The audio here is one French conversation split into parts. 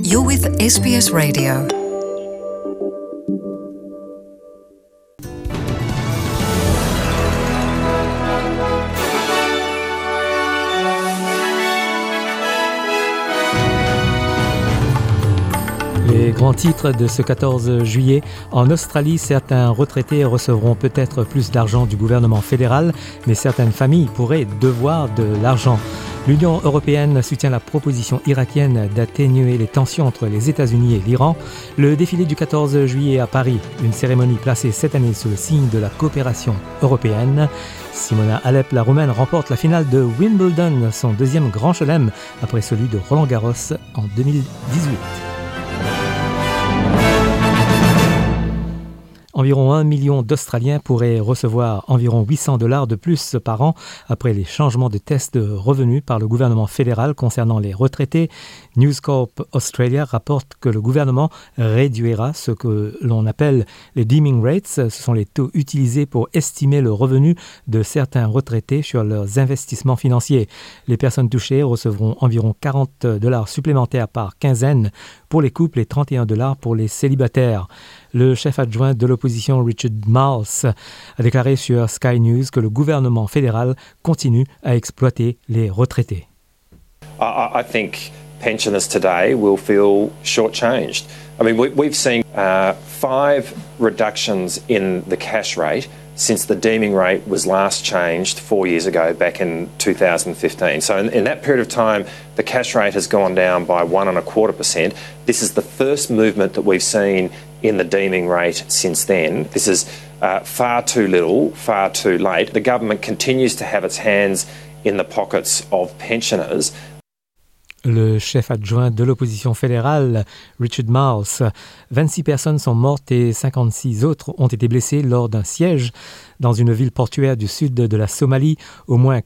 You're with SBS Radio. Les grands titres de ce 14 juillet. En Australie, certains retraités recevront peut-être plus d'argent du gouvernement fédéral, mais certaines familles pourraient devoir de l'argent. L'Union européenne soutient la proposition irakienne d'atténuer les tensions entre les États-Unis et l'Iran. Le défilé du 14 juillet à Paris, une cérémonie placée cette année sous le signe de la coopération européenne. Simona Halep, la Roumaine, remporte la finale de Wimbledon, son deuxième grand chelem après celui de Roland-Garros en 2018. Environ 1 million d'Australiens pourraient recevoir environ $800 de plus par an après les changements de tests de revenus par le gouvernement fédéral concernant les retraités. News Corp Australia rapporte que le gouvernement réduira ce que l'on appelle les deeming rates. Ce sont les taux utilisés pour estimer le revenu de certains retraités sur leurs investissements financiers. Les personnes touchées recevront environ $40 supplémentaires par quinzaine pour les couples et $31 pour les célibataires. Le chef adjoint de l'opposition Richard Marles a déclaré sur Sky News que le gouvernement fédéral continue à exploiter les retraités. I think pensioners today will feel shortchanged. I mean, we've seen 5 reductions in the cash rate since the deeming rate was last changed 4 years ago, back in 2015. So in that period of time, the cash rate has gone down by 1.25%. This is the first movement that we've seen in the deeming rate since then. This is far too little, far too late. The government continues to have its hands in the pockets of pensioners. Le chef adjoint de l'opposition fédérale, Richard Marles, 26 personnes sont mortes et 56 autres ont été blessées lors d'un siège dans une ville portuaire du sud de la Somalie. Au moins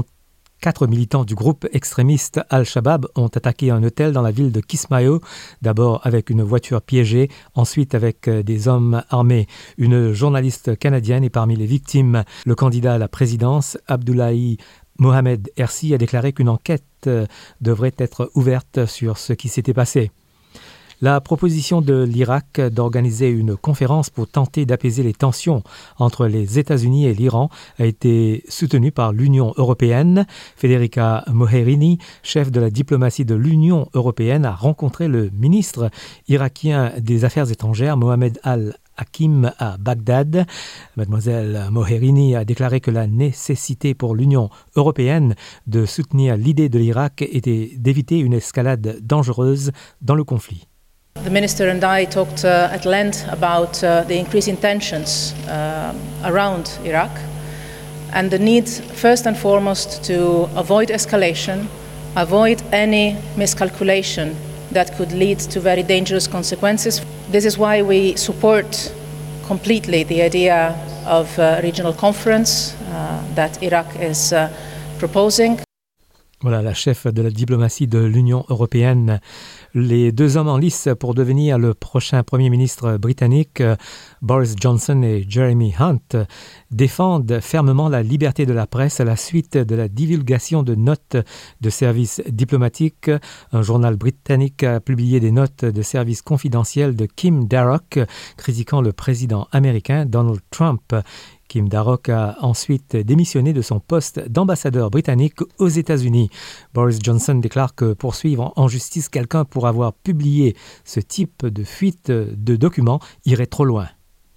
44 militants du groupe extrémiste Al-Shabaab ont attaqué un hôtel dans la ville de Kismayo, d'abord avec une voiture piégée, ensuite avec des hommes armés. Une journaliste canadienne est parmi les victimes. Le candidat à la présidence, Abdoulaye Mohamed Hersi, a déclaré qu'une enquête devrait être ouverte sur ce qui s'était passé. La proposition de l'Irak d'organiser une conférence pour tenter d'apaiser les tensions entre les États-Unis et l'Iran a été soutenue par l'Union européenne. Federica Mogherini, chef de la diplomatie de l'Union européenne, a rencontré le ministre irakien des Affaires étrangères, Mohamed Al-Hakim, à Bagdad. Mademoiselle Mogherini a déclaré que la nécessité pour l'Union européenne de soutenir l'idée de l'Irak était d'éviter une escalade dangereuse dans le conflit. The Minister and I talked at length about the increasing tensions around Iraq and the need, first and foremost, to avoid escalation, avoid any miscalculation that could lead to very dangerous consequences. This is why we support completely the idea of a regional conference that Iraq is proposing. Voilà la chef de la diplomatie de l'Union européenne. Les deux hommes en lice pour devenir le prochain Premier ministre britannique, Boris Johnson et Jeremy Hunt, défendent fermement la liberté de la presse à la suite de la divulgation de notes de services diplomatiques. Un journal britannique a publié des notes de services confidentiels de Kim Darroch critiquant le président américain Donald Trump. Kim Darroch a ensuite démissionné de son poste d'ambassadeur britannique aux États-Unis. Boris Johnson déclare que poursuivre en justice quelqu'un pour avoir publié ce type de fuite de documents irait trop loin.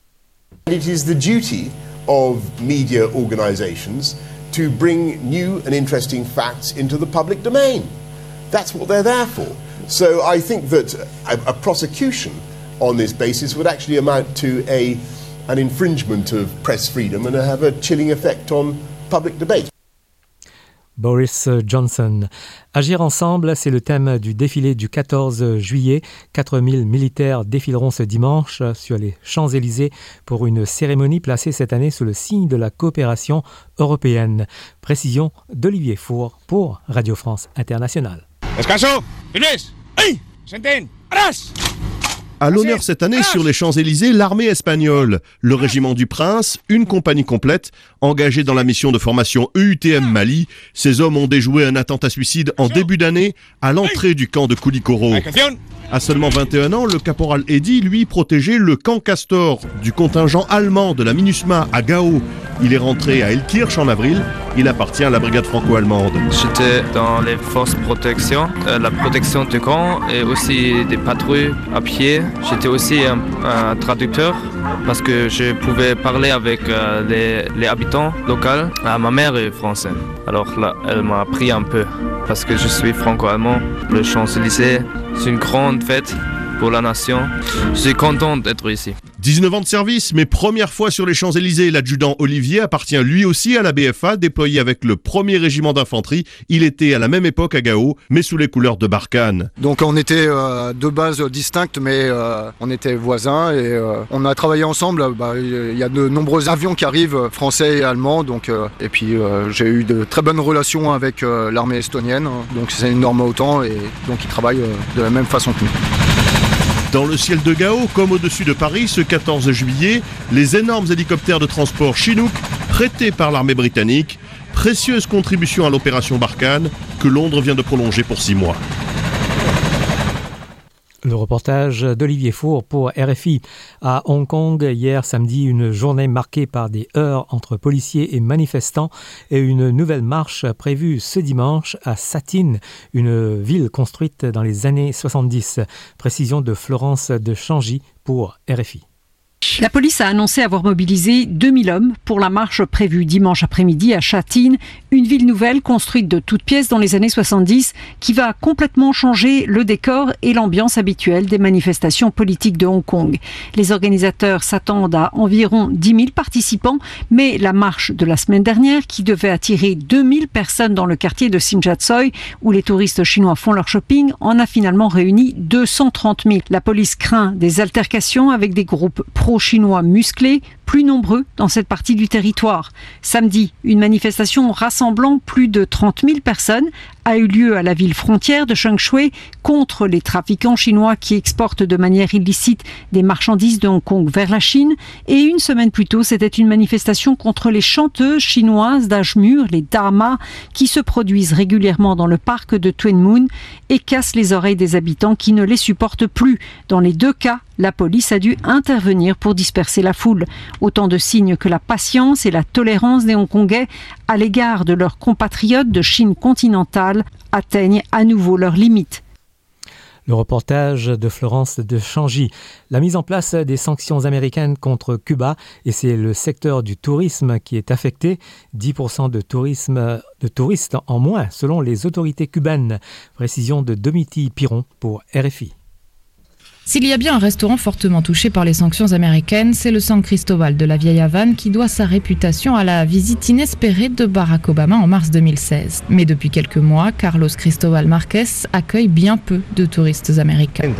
It is the duty of media organizations to bring new and interesting facts into the public domain. That's what they're there for. So I think that a prosecution on this basis would actually amount to an infringement of press freedom and have a chilling effect on public debate. Boris Johnson. Agir ensemble, c'est le thème du défilé du 14 juillet. 4000 militaires défileront ce dimanche sur les Champs-Élysées pour une cérémonie placée cette année sous le signe de la coopération européenne. Précision d'Olivier Four pour Radio France Internationale. Descanso, Inés, ¡ay! Senten, ¡atrás! À l'honneur cette année sur les Champs-Élysées, l'armée espagnole, le régiment du Prince, une compagnie complète, engagée dans la mission de formation EUTM Mali. Ces hommes ont déjoué un attentat suicide en début d'année à l'entrée du camp de Koulikoro. À seulement 21 ans, le caporal Eddy, lui, protégeait le camp Castor du contingent allemand de la MINUSMA à Gao. Il est rentré à Elkirch en avril. Il appartient à la brigade franco-allemande. J'étais dans les forces de protection, la protection du camp et aussi des patrouilles à pied. J'étais aussi un traducteur parce que je pouvais parler avec les habitants locaux. Ma mère est française, alors là, elle m'a appris un peu parce que je suis franco-allemand. Le Champs-Élysées, c'est une grande fête pour la nation. Je suis content d'être ici. 19 ans de service, mais première fois sur les Champs-Élysées. L'adjudant Olivier appartient lui aussi à la BFA, déployé avec le 1er régiment d'infanterie. Il était à la même époque à Gao, mais sous les couleurs de Barkhane. Donc on était deux bases distinctes, mais on était voisins et on a travaillé ensemble. Il y a de nombreux avions qui arrivent, français et allemands. Et puis j'ai eu de très bonnes relations avec l'armée estonienne. Donc c'est une norme OTAN et donc ils travaillent de la même façon que nous. Dans le ciel de Gao, comme au-dessus de Paris, ce 14 juillet, les énormes hélicoptères de transport Chinook, prêtés par l'armée britannique, précieuse contribution à l'opération Barkhane, que Londres vient de prolonger pour 6 mois. Le reportage d'Olivier Four pour RFI. À Hong Kong, hier samedi, une journée marquée par des heurts entre policiers et manifestants et une nouvelle marche prévue ce dimanche à Sa Tin, une ville construite dans les années 70. Précision de Florence de Changy pour RFI. La police a annoncé avoir mobilisé 2000 hommes pour la marche prévue dimanche après-midi à Sa Tin, une ville nouvelle construite de toutes pièces dans les années 70 qui va complètement changer le décor et l'ambiance habituelle des manifestations politiques de Hong Kong. Les organisateurs s'attendent à environ 10 000 participants, mais la marche de la semaine dernière, qui devait attirer 2000 personnes dans le quartier de Tsim Sha Tsui, où les touristes chinois font leur shopping, en a finalement réuni 230 000. La police craint des altercations avec des groupes pro-chinois musclés, plus nombreux dans cette partie du territoire. Samedi, une manifestation rassemblant plus de 30 000 personnes a eu lieu à la ville frontière de Sheung-Shui contre les trafiquants chinois qui exportent de manière illicite des marchandises de Hong Kong vers la Chine. Et une semaine plus tôt, c'était une manifestation contre les chanteuses chinoises d'âge mûr, les Dharma, qui se produisent régulièrement dans le parc de Tuen Mun et cassent les oreilles des habitants qui ne les supportent plus. Dans les deux cas, la police a dû intervenir pour disperser la foule. Autant de signes que la patience et la tolérance des Hongkongais à l'égard de leurs compatriotes de Chine continentale atteignent à nouveau leurs limites. Le reportage de Florence de Changy. La mise en place des sanctions américaines contre Cuba, et c'est le secteur du tourisme qui est affecté. 10% de touristes en moins selon les autorités cubaines. Précision de Domiti Piron pour RFI. S'il y a bien un restaurant fortement touché par les sanctions américaines, c'est le San Cristobal de la Vieille Havane qui doit sa réputation à la visite inespérée de Barack Obama en mars 2016. Mais depuis quelques mois, Carlos Cristobal Marquez accueille bien peu de touristes américains.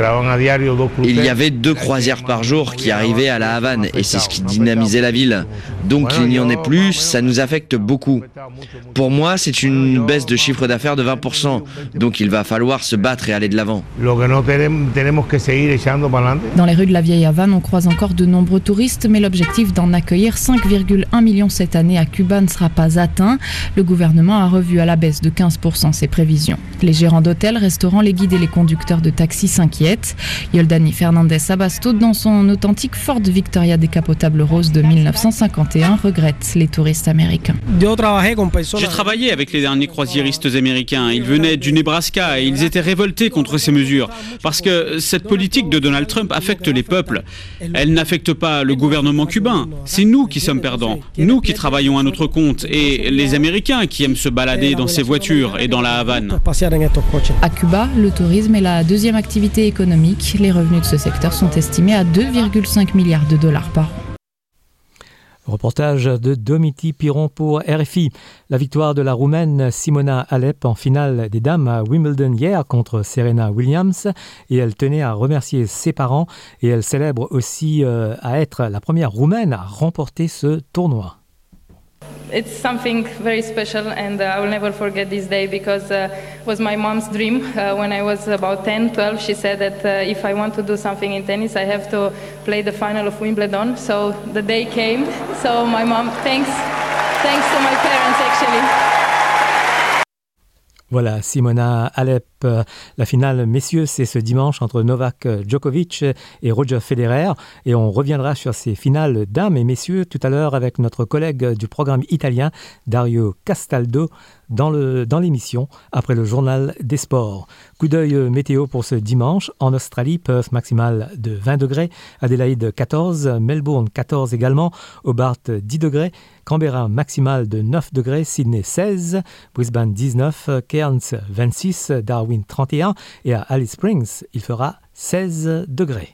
Il y avait 2 croisières par jour qui arrivaient à la Havane et c'est ce qui dynamisait la ville. Donc il n'y en ait plus, ça nous affecte beaucoup. Pour moi, c'est une baisse de chiffre d'affaires de 20%. Donc il va falloir se battre et aller de l'avant. Dans les rues de la Vieille Havane, on croise encore de nombreux touristes, mais l'objectif d'en accueillir 5,1 millions cette année à Cuba ne sera pas atteint. Le gouvernement a revu à la baisse de 15% ses prévisions. Les gérants d'hôtels, restaurants, les guides et les conducteurs de taxis s'inquiètent. Yoldani Fernandez Abasto, dans son authentique Ford Victoria décapotable rose de 1951, regrette les touristes américains. J'ai travaillé avec les derniers croisiéristes américains. Ils venaient du Nebraska et ils étaient révoltés contre ces mesures. Parce que cette politique de Donald Trump affecte les peuples. Elle n'affecte pas le gouvernement cubain. C'est nous qui sommes perdants. Nous qui travaillons à notre compte et les Américains qui aiment se balader dans ces voitures et dans la Havane. À Cuba, le tourisme est la deuxième activité économique. Les revenus de ce secteur sont estimés à 2,5 milliards de dollars par an. Reportage de Domiti Piron pour RFI. La victoire de la Roumaine Simona Halep en finale des dames à Wimbledon hier contre Serena Williams, et elle tenait à remercier ses parents et elle célèbre aussi à être la première Roumaine à remporter ce tournoi. It's something very special, and I will never forget this day because it was my mom's dream. When I was about 10, 12, she said that if I want to do something in tennis, I have to play the final of Wimbledon. So the day came. So my mom, thanks to my parents actually. Voilà, Simona Halep. La finale, messieurs, c'est ce dimanche entre Novak Djokovic et Roger Federer. Et on reviendra sur ces finales dames et messieurs tout à l'heure avec notre collègue du programme italien, Dario Castaldo, dans l'émission, après le journal des sports. Coup d'œil météo pour ce dimanche. En Australie, Perth maximale de 20 degrés, Adélaïde 14, Melbourne 14 également, Hobart 10 degrés, Canberra maximale de 9 degrés, Sydney 16, Brisbane 19, Cairns 26, Darwin 31 et à Alice Springs, il fera 16 degrés.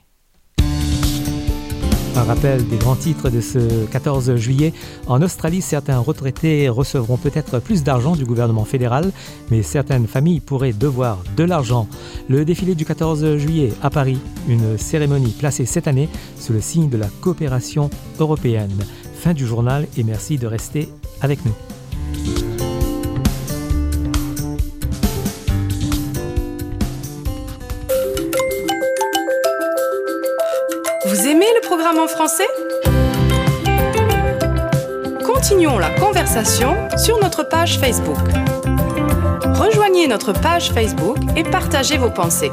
Un rappel des grands titres de ce 14 juillet. En Australie, certains retraités recevront peut-être plus d'argent du gouvernement fédéral, mais certaines familles pourraient devoir de l'argent. Le défilé du 14 juillet à Paris, une cérémonie placée cette année sous le signe de la coopération européenne. Fin du journal et merci de rester avec nous. Vous aimez le programme en français ? Continuons la conversation sur notre page Facebook. Rejoignez notre page Facebook et partagez vos pensées.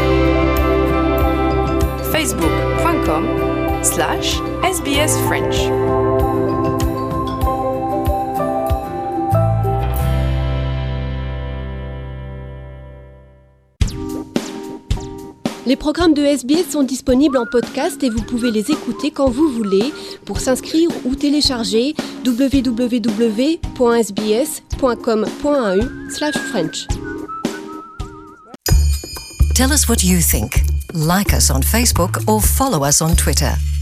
facebook.com/SBS French. Les programmes de SBS sont disponibles en podcast et vous pouvez les écouter quand vous voulez. Pour s'inscrire ou télécharger, www.sbs.com.au/French. Tell us what you think. Like us on Facebook or follow us on Twitter.